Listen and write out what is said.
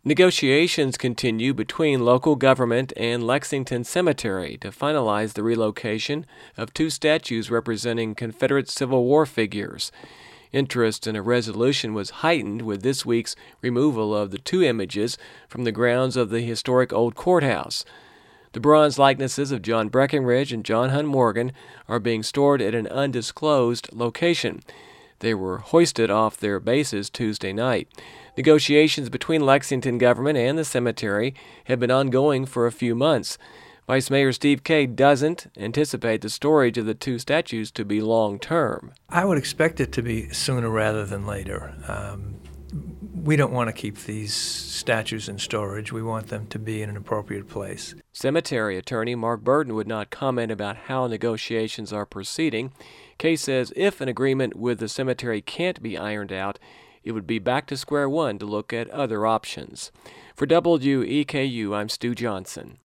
Negotiations continue between local government and Lexington Cemetery to finalize the relocation of two statues representing Confederate Civil War figures. Interest in a resolution was heightened with this week's removal of the two images from the grounds of the historic old courthouse. The bronze likenesses of John Breckinridge and John Hunt Morgan are being stored at an undisclosed location. They were hoisted off their bases Tuesday night. Negotiations between Lexington government and the cemetery have been ongoing for a few months. Vice Mayor Steve Kay doesn't anticipate the storage of the two statues to be long-term. I would expect it to be sooner rather than later. We don't want to keep these statues in storage. We want them to be in an appropriate place. Cemetery attorney Mark Burton would not comment about how negotiations are proceeding. Kay says if an agreement with the cemetery can't be ironed out, it would be back to square one to look at other options. For WEKU, I'm Stu Johnson.